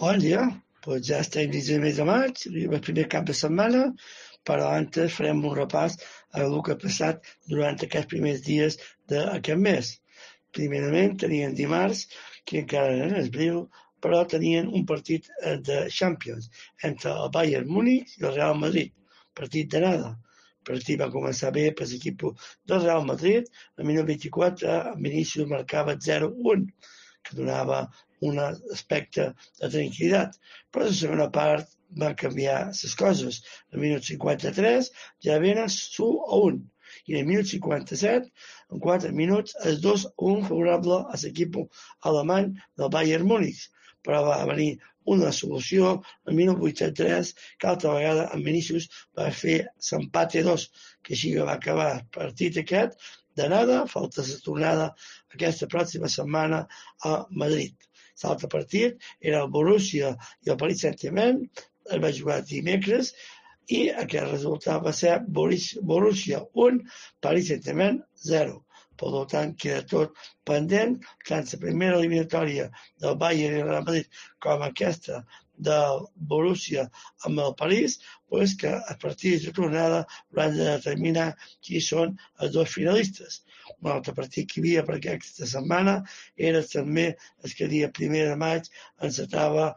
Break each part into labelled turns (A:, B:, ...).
A: Bon dia, doncs ja estem dins del mes de maig, el primer cap de setmana, però antes farem un repàs a el que ha passat durant aquests primers dies d'aquest mes. Primerament tenien dimarts, que encara no és breu, però tenien un partit de Champions entre el Bayern Múnich i el Real Madrid, partit d'anada. El partit va començar bé per l'equip del Real Madrid, al minut 24 Vinícius marcava 0-1, que donava un aspecte de tranquil·litat. Però la segona part va canviar les coses. Al minut 53 ja venen s'1-1 i al minut 57, en 4 minuts, el 2-1 favorable a l'equip alemany del Bayern Múnich. Però va venir una solució al minut 83, que altra vegada en Vinícius va fer l'empat 2, que així va acabar el partit aquest d'anada, falta la tornada aquesta pròxima setmana a Madrid. L'altre partit era el Borussia i el Paris Saint-Germain, es va jugar dimecres i aquest resultat va ser Borussia 1, Paris Saint-Germain 0. Per tant, queda tot pendent, tant la primera eliminatòria del Bayern i el Real Madrid com aquesta del Borussia amb el París, doncs que a partir de tornada hauran de determinar qui són els dos finalistes. Un altre partit que hi havia per aquesta setmana era també el que dia 1 de maig encetava,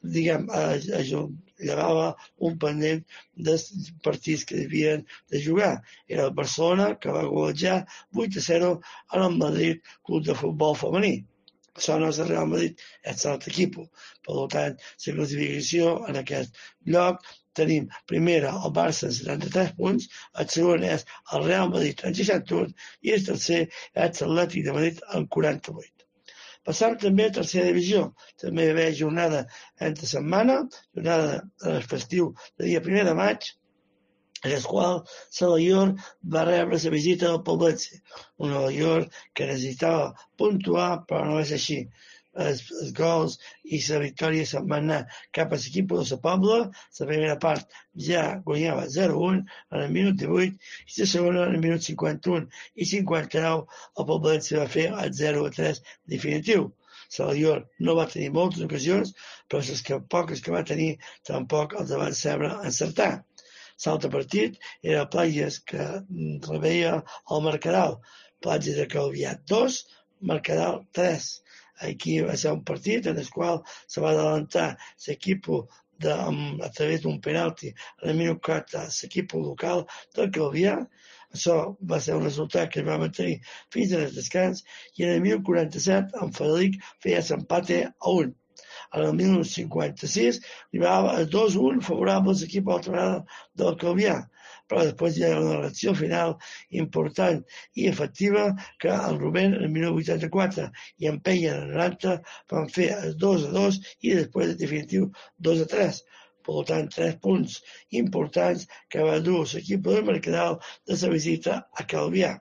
A: llevava un pendent dels partits que havien de jugar. Era el Barcelona, que va golejar 8-0 en el Madrid Club de Futbol Femení. Això no és el Real Madrid, és l'altre equip. Per tant, la classificació en aquest lloc tenim primera el Barça amb 73 punts, el segon és el Real Madrid amb 61 i el tercer és l'Atlètic de Madrid amb 48. Passam també a tercera divisió. També hi va haver jornada entre setmana, jornada festiu de dia 1 de maig, en el qual Salaior va rebre la visita del Poblense, un Salaior que necessitava puntuar, però no va ser així. Els gols i la victòria se'n van anar cap a l'equip de la Pobla. La primera part ja guanyava 0-1 en el minut 18 i la segona en el minut 51 i 59 el Poblense va fer el 0-3 definitiu. Salaior no va tenir moltes ocasions, però les poques que va tenir tampoc els van saber encertar. L'altre partit era Platges, que reveia el Mercadal. Platges de Calvià 2, Mercadal 3. Aquí va ser un partit en el qual se va adelantar l'equip a través d'un penalti en el minut 4 l'equip local del Calvià. Això va ser un resultat que es va mantenir fins al descans i en el minut 47 en Frederic feia l'empat a 1. En el 1956 arribava el 2-1 favorable a l'equip a la tornada del Calvià, però després hi ha una reacció final important i efectiva que en Rubén en el 1984 i en Peña en el 90 van fer el 2-2 i després el definitiu 2-3. Per tant, 3 punts importants que va dur l'equip del Mercadal de la visita a Calvià.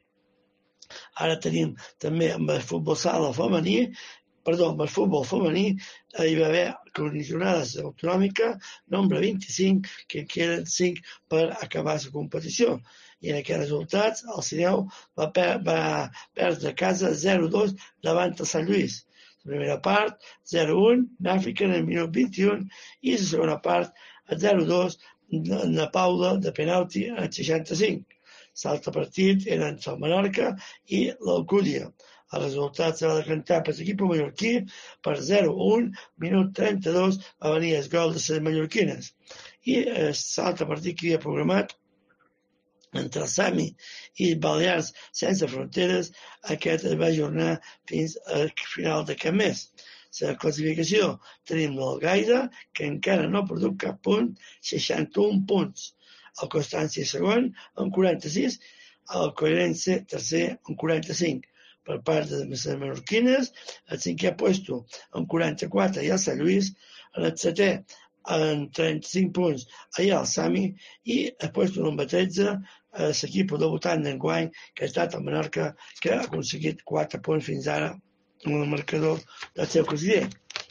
A: Ara tenim també amb el futbol sala femení, amb el futbol femení hi va haver jornades autonòmica nombre 25, que en queden 5 per acabar la competició. I en aquests resultats el Sineu va perdre a casa 0-2 davant el Sant Lluís. La primera part 0-1 Nàfrica en el minut 21 i la segona part 0-2 na Paula de penalti en el 65. L'altre partit era entre el Menorca i l'Alcúdia. El resultat se va decantar per l'equip mallorquí per 0-1, minut 32 va venir el gol de les mallorquines. I l'altre partit que havia programat entre el Sami i Balears sense fronteres, aquest es va ajornar fins al final d'aquest mes. La classificació tenim l'Algaida, que encara no ha perdut cap punt, 61 punts. El Constància segon, amb 46, el Coirense tercer, amb 45. Per part de les menorquines, el 5è puesto amb 44 i el Sant Lluís, en el 7è amb 35 punts allà al Sami i el puesto número 13 l'equip debutant d'enguany que ha estat el Menorca, que ha aconseguit 4 punts fins ara amb el marcador del seu president.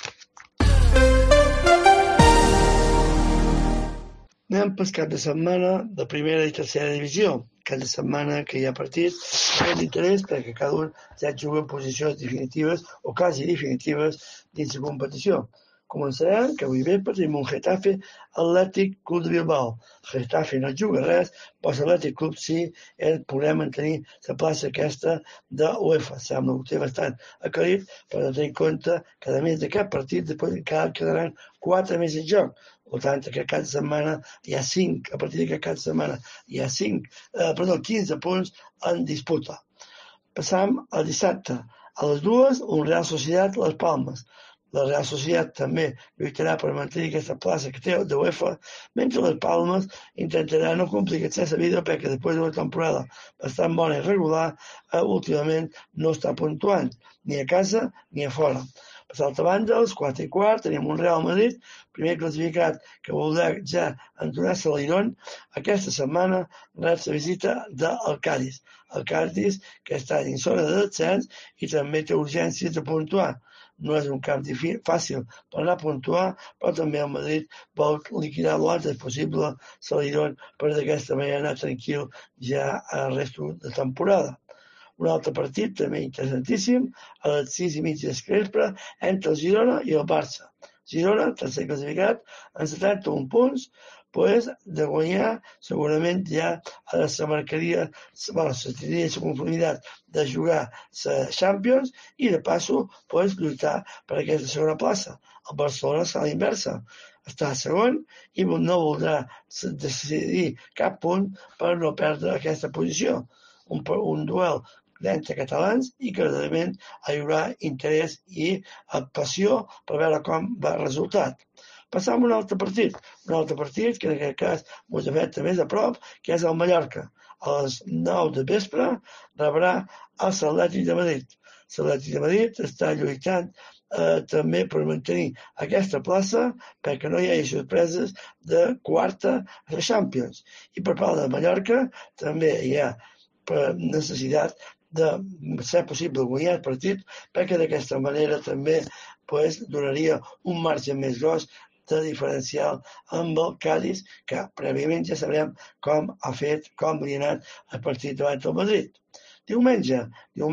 A: Anem pel cap de setmana de primera i tercera divisió. Cada setmana que hi ha partits és d'interès perquè cada un ja juga en posicions definitives o quasi definitives dins la competició. Començarem que avui vespre tenim un Getafe Atlètic Club de Bilbao. El Getafe no juga res, però l'Atlètic Club sí, podrem mantenir la plaça aquesta de UEFA. Sembla que ho té bastant aclarit, però de tenir en compte que a més d'aquest partit després encara quedaran 4 més en joc. Per tant, aquest cap de setmana hi ha 5, a partir d'aquest cap de setmana hi ha 15 punts en disputa. Passam al dissabte. A les 2, un Real Societat Las Palmes. La Real Societat també lluitarà per mantenir aquesta plaça que té de UEFA, mentre les Palmes intentarà no complicar-se la vida perquè després d'una temporada bastant bona i regular, últimament no està puntuant, ni a casa ni a fora. Per l'altra banda, a les 4:15, tenim un Real Madrid, primer classificat, que voldrà ja entonar-se a l'Iron. Aquesta setmana rep la visita del Cádiz. El Cádiz, que està en zona de descens i també té urgències de puntuar. No és un camp fàcil per anar a puntuar, però també el Madrid vol liquidar l'antes possible l'Iron per d'aquesta manera anar tranquil ja al resto de temporada. Un altre partit també interessantíssim, a les 6:30 del vespre, entre el Girona i el Barça. Girona, tercer classificat, amb 71 punts, de guanyar segurament ja se marcaria, se tindria la conformitat de jugar la Champions i de passo lluitar per aquesta segona plaça. El Barcelona serà a la inversa, està segon i no voldrà decidir cap punt per no perdre aquesta posició. Un duel entre catalans i que realment hi haurà interès i passió per veure com va el resultat. Passam a un altre partit que en aquest cas ens afecta més a prop, que és el Mallorca. A les 9 de vespre rebrà el l'Atlètic de Madrid. L'Atlètic de Madrid està lluitant també per mantenir aquesta plaça perquè no hi hagi sorpreses de quarta a la Champions. I per part de Mallorca també hi ha necessitat de ser possible guanyar el partit perquè d'aquesta manera també donaria un marge més gros de diferencial amb el Cádiz, que prèviament ja sabrem com ha fet, com li ha anat el partit davant del Madrid. Diumenge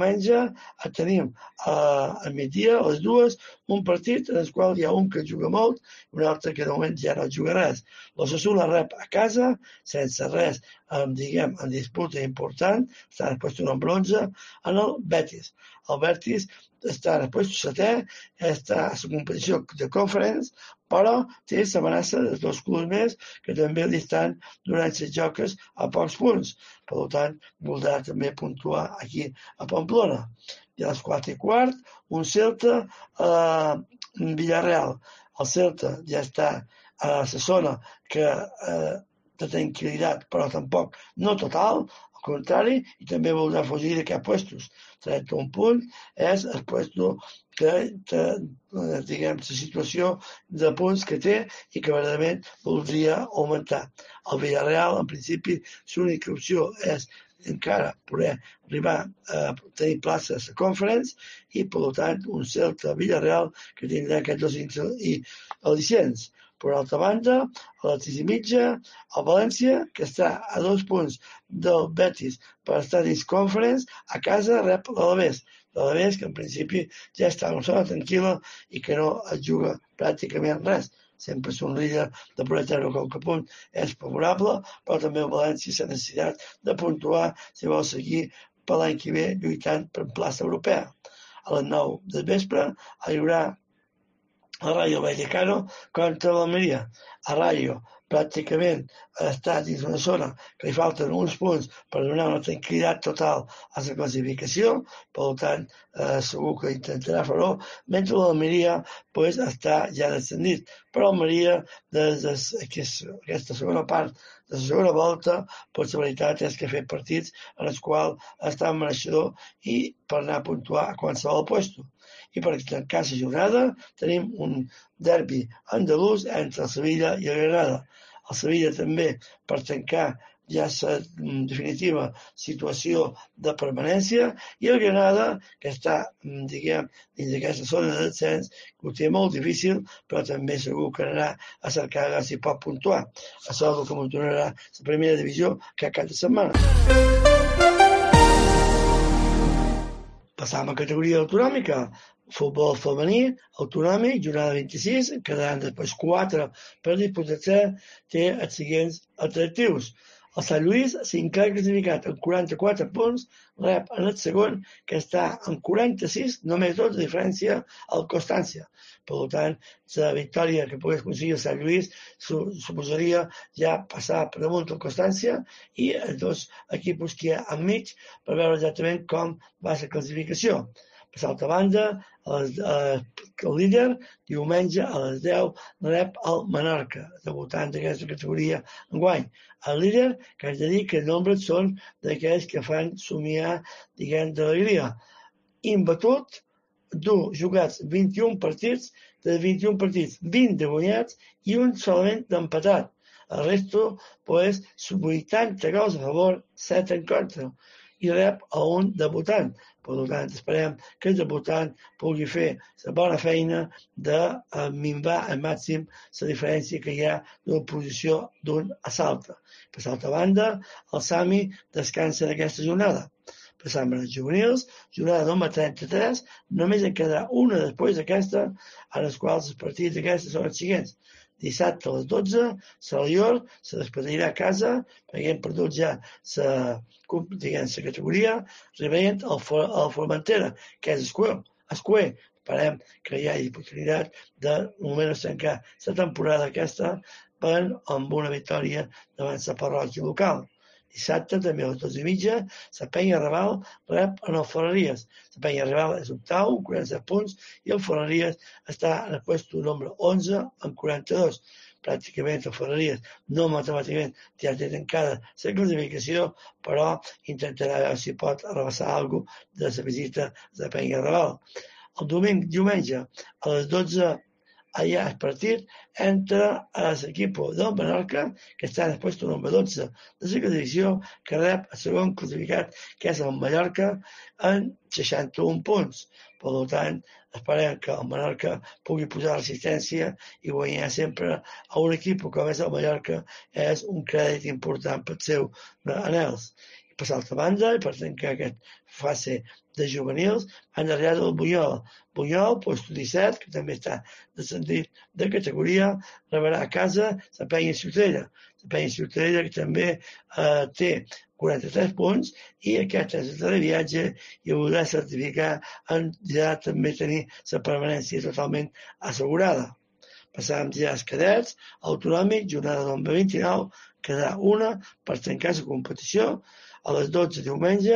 A: tenim a migdia, a les 2, un partit en el qual hi ha un que juga molt i un altre que de moment ja no juga res. L'Osasuna rep a casa, sense res, en disputa important, està en el lloc número 11, en el Betis. El Betis està en el lloc 7è, està a la competició de Conference, però té l'amenaça de 2 clubs més que també li estan donant les joques a pocs punts. Per tant, voldrà també puntuar aquí a Pamplona. I a les 4:15, un Celta a Villarreal. El Celta ja està a la zona que de tranquil·litat, però tampoc no total, al contrari, i també voldrà fugir d'aquests puestos. 31 punts és el puesto que la situació de punts que té i que verdaderament voldria augmentar. El Villarreal, en principi, l'única opció és encara poder arribar a tenir plaça a la Conference i, per tant, un Celta-Villarreal que tindrà aquests dos al·licients. Per altra banda, a les 6:30, el València, que està a 2 punts del Betis per estar dins Conference, a casa rep l'Alavés. L'Alavés, que en principi ja està en una zona tranquil·la i que no es juga pràcticament res. Sempre és un líder de poder treure qualque punt és favorable, però també el València s'ha necessitat de puntuar si vol seguir per l'any que ve lluitant per plaça europea. A les 9 del vespre hi haurà el Rayo Vallecano contra l'Almeria. El Rayo pràcticament està dins una zona que li falten uns punts per donar una tranquil·litat total a la classificació, per tant, segur que intentarà fer-ho, mentre l'Almeria està ja descendit. Però l'Almeria, des d'aquesta segona part de la segona volta, la veritat és que ha fet partits en els quals està mereixedor i per anar a puntuar a qualsevol lloc. I per tancar la jornada tenim un derbi andalús entre el Sevilla i el Granada. El Sevilla també per tancar ja la definitiva situació de permanència i el Granada, que està, dins d'aquesta zona de descens, que ho té molt difícil, però també segur que anarà a cercar si pot puntuar. Això és el que ens donarà la primera divisió cada setmana. Passam a categoria autonòmica. Futbol femení, autonòmic, jornada 26, quedaran després 4 per disputar-se, té els següents atractius. El Sant Lluís, cinquè classificat amb 44 punts, rep en el segon, que està amb 46, només 2 de diferència al Constància. Per tant, la victòria que pogués aconseguir el Sant Lluís suposaria ja passar per damunt del Constància i els dos equips que hi ha enmig per veure exactament com va la classificació. Per l'altra banda, el líder, diumenge a les 10, rep el Menorca, debutant d'aquesta categoria enguany. El líder, que haig de dir que els nombres són d'aquells que fan somiar, diguem, d'alegria. Imbatut, jugats 21 partits, de 21 partits, 20 de guanyats i un solament d'empatat. El resto, pues, 80 gols a favor, 7 en contra. I rep a un debutant. Per tant, esperem que el debutant pugui fer la bona feina de minvar al màxim la diferència que hi ha d'una posició d'un a l'altra. Per l'altra banda, el Sami descansa d'aquesta jornada. Passant als juvenils, jornada número 33, només en quedarà una després d'aquesta, a les quals els partits d'aquestes són els següents. Dissabte a les 12, Salior se despedirà a casa perquè hem perdut ja la categoria, rebent el Formentera, que és Escuer. Esperem que hi hagi oportunitat de només tancar la temporada aquesta amb una victòria davant la parròquia local. Dissabte, també a les 12:30, la Penya Raval rep en el Ferreries. La Penya Raval és octau, amb 47 punts, i el Ferreries està en el puesto número 11, amb 42. Pràcticament el Ferreries no matemàticament ja té tancada la classificació, però intentarà veure si pot arrabassar alguna cosa de la visita de la Penya Raval. El diumenge, a les 12, hi ha el partit entre l'equip del Menorca, que està en el lloc número 12 de la divisió, que rep el segon classificat, que és el Mallorca, en 61 punts. Per tant, esperem que el Menorca pugui posar resistència i guanyar sempre a un equip com és el Mallorca és un crèdit important pel seu anhels. Per l'altra banda, i per tancar aquesta fase de juvenils, han arribat el Bunyol. Bunyol, lloc 17, que també està descendit de categoria, rebrà a casa la Penya Ciutadella. La Penya Ciutadella, que també té 43 punts, i aquest és el televiatge i voldrà certificar en ja també tenir la permanència totalment assegurada. Passàvem ja als cadets, autonòmic, jornada número 29, quedarà una per tancar la competició. A les 12 diumenge,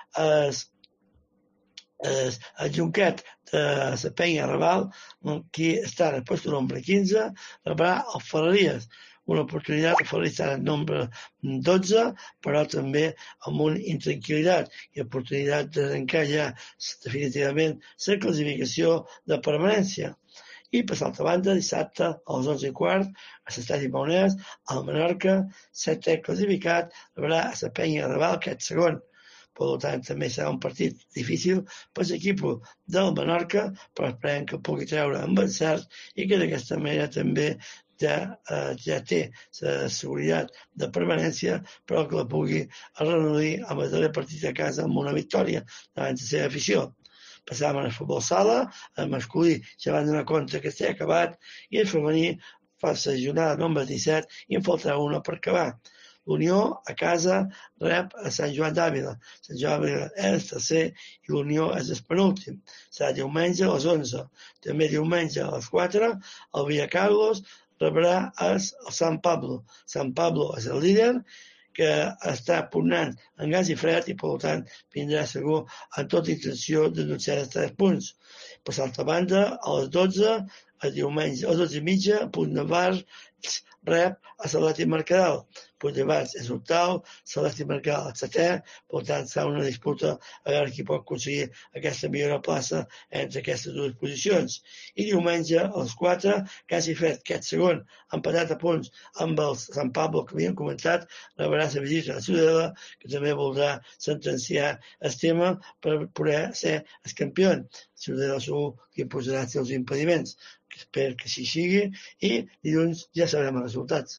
A: el Junquet de la Penya Raval, qui està en el lloc número 15, rebrà el Ferreries. Una oportunitat, el Ferreries està en el número 12, però també amb una intranquil·litat i oportunitat de tancar ja definitivament la classificació de permanència. I per l'altra banda, dissabte a les 11:15, a l'estadi Maonès, el Menorca, 7è classificat, rebrà a la Penya Raval, que és segon. Per tant, també serà un partit difícil per l'equip del Menorca, però esperem que pugui treure amb encert i que d'aquesta manera també ja té la seguretat de permanència, però que la pugui reduir amb el darrer partit a casa amb una victòria davant la seva afició. Passàvem al futbol sala, el masculí ja van donar compte que s'ha acabat i el femení fa la jornada número 17 i en faltarà una per acabar. L'Unió a casa rep a Sant Joan d'Àvila. Sant Joan d'Àvila és el tercer i l'Unió és el penúltim. Serà diumenge a les 11. També diumenge a les 4 el Villacarlos rebrà el Sant Pablo. Sant Pablo és el líder, que està pugnant en gas i fred i, per tant, vindrà segur amb tota intenció de denunciar els 3 punts. Per l'altra banda, a les 12, el diumenge, a les 12:30, Puigdemars rep a l'Atlètic Mercadal. Puigdemars és octau, l'Atlètic Mercadal és setè, per tant, serà una disputa a veure qui pot aconseguir aquesta millor plaça entre aquestes dues posicions. I diumenge, a les 4, quasi fet aquest segon, empatat a punts amb el Sant Pablo, que havíem comentat, rebrà la visita a la Ciutadella, que també voldrà sentenciar el tema per poder ser el campió. Ciutadella segur que posarà els seus impediments. Espero que així sigui i dilluns ja sabrem els resultats.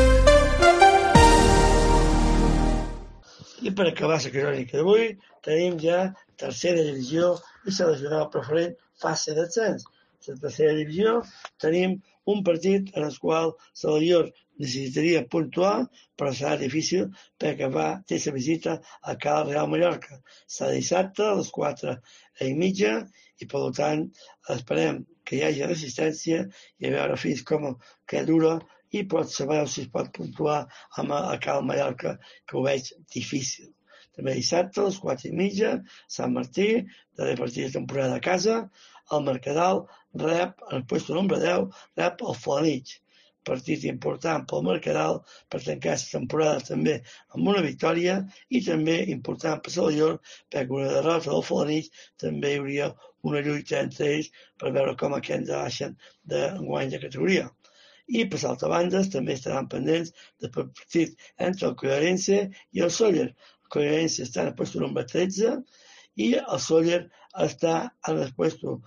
A: I per acabar la crònica d'avui tenim ja tercera divisió i seleccionat preferent fase d'ascens. La tercera divisió tenim un partit en el qual Salvador necessitaria puntuar, però serà difícil perquè té la visita a Cal Real Mallorca. Serà dissabte a les 4:30 i, per tant, esperem que hi hagi resistència i a veure fins com que dura i pot saber si es pot puntuar amb a Cal Mallorca, que ho veig difícil. També dissabte a les 4:30, Sant Martí, darrer partit de temporada a casa, el Mercadal rep, en el puesto número 10, rep el Felanitx. Partit important pel Mercadal per tancar la temporada també amb una victòria i també important per Salvador perquè una derrota del Felanitx també hi hauria una lluita entre ells per veure com aquests baixen d'enguany de categoria. I per l'altra banda també estaran pendents del partit entre el Collarense i el Sóller. El Collarense està en el puesto número 13 i el Sóller està en el puesto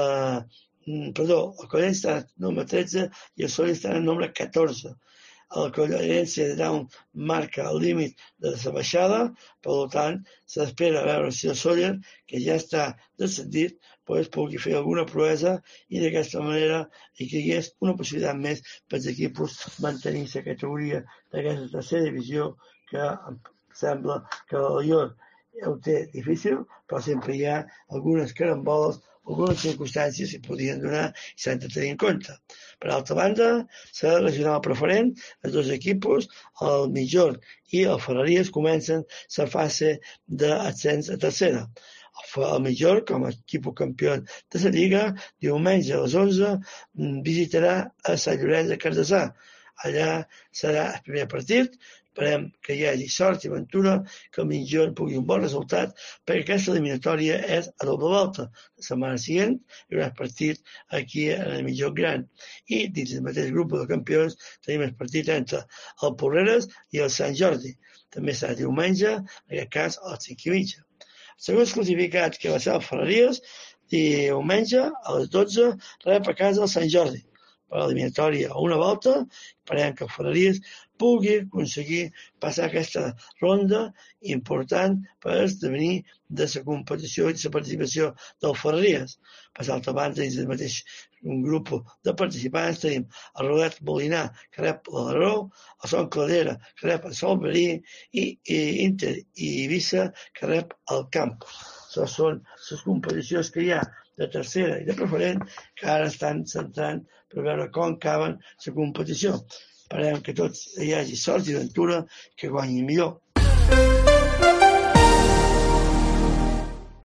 A: el Collarense està en el número 13 i el Sóller està en el número 14. El Collarense marca el límit de la baixada, per tant, s'espera veure si el Sóller, que ja està descendit, pugui fer alguna proesa i d'aquesta manera hi hagués una possibilitat més per als equips mantenir la categoria d'aquesta tercera divisió, que em sembla que el ho té difícil, però sempre hi ha algunes caramboles, algunes circumstàncies que podien donar i s'han de tenir en compte. Per altra banda, la regional preferent, els dos equips, el Migjorn i el Ferreries, comencen la fase d'ascens a tercera. El Migjorn, com a equip campió de la Lliga, diumenge a les 11 visitarà a Sant Llorenç de Cardassar. Allà serà el primer partit. Esperem que hi hagi sort i aventura, que el Migjorn pugui un bon resultat, perquè aquesta eliminatòria és a doble volta. La setmana següent hi haurà el partit aquí en el Migjorn Gran. I dins del mateix grup de campions tenim el partit entre el Porreres i el Sant Jordi. També serà diumenge, en aquest cas a les 5:30. Els segons classificats, que va ser el Ferreries, diumenge a les 12 rep a casa el Sant Jordi. Per l'eliminatòria a una volta, esperem que el Ferreries pugui aconseguir passar aquesta ronda important per esdevenir de la competició i la participació del Ferreries. Per l'altra banda, dins del mateix grup de participants tenim el Rodet Molinar, que rep l'Alaró, el Son Cladera, que rep el Solverí, i Inter i Eivissa, que rep el Campos. Això són les competicions que hi ha de tercera i de preferent, que ara estan centrant per veure com acaben la competició. Esperem que tots hi hagi sort i aventura, que guanyi millor.